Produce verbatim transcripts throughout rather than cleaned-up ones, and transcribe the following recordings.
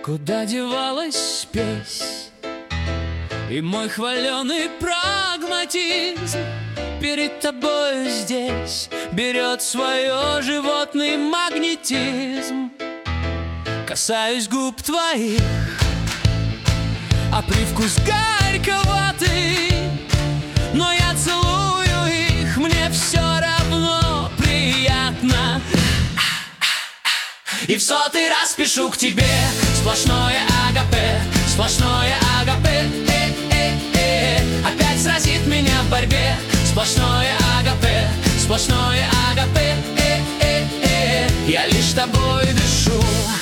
Куда девалась спесь и мой хваленый прагматизм? Перед тобой здесь берет свое животный магнетизм. Касаюсь губ твоих, а привкус горьковатый, но я целую их, мне все равно приятно. И в сотый раз пишу к тебе: сплошное агапе, сплошное агапе, э, э, э. Опять сразит меня в борьбе. Сплошное агапе, сплошное агапе, э, э, э. Я лишь тобой дышу.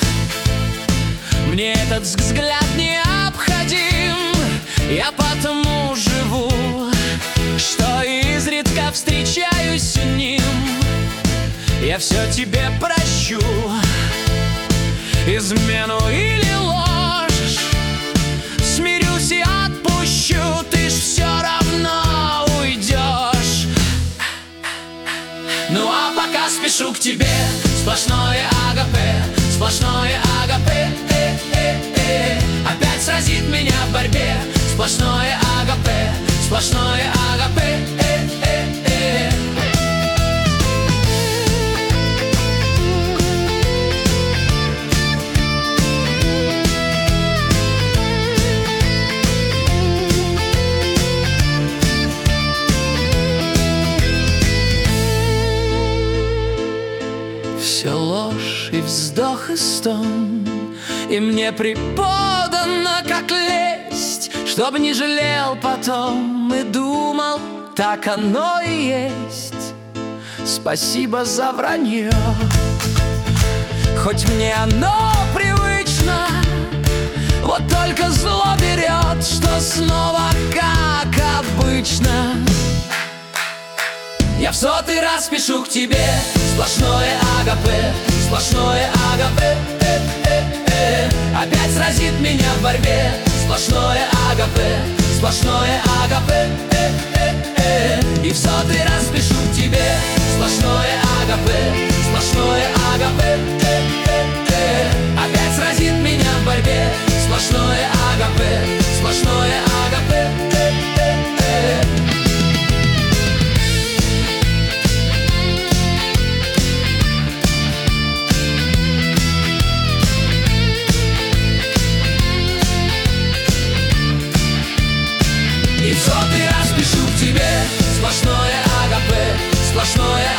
Мне этот взгляд необходим, я потому живу, что изредка встречаюсь с ним. Я все тебе прощу, измену или ложь, смирюсь и отпущу, ты ж все равно уйдешь. Ну а пока спешу к тебе: сплошное агапе, сплошное агапе, э, э, э. Опять сразит меня в борьбе. Сплошное агапе, сплошное агапе, э, э, э. Все ложь и вздох и стон, и мне преподано как лесть, чтоб не жалел потом и думал, так оно и есть. Спасибо за вранье, хоть мне оно привычно, вот только зло берет, что снова как обычно. Я в сотый раз пишу к тебе: сплошное агапе, сплошное агапе, э, э, э. Опять сразит меня в борьбе. Сплошное агапе, сплошное агапе, э, э, э. И в сотый раз пишу к тебе: сплошное агапе, сплошное агапе, э, э, э. Опять сразит меня в борьбе. Сплошное агапе, сплошное агапе, э, э, э. И в сотый раз пишу к тебе: сплошное агапе, сплошное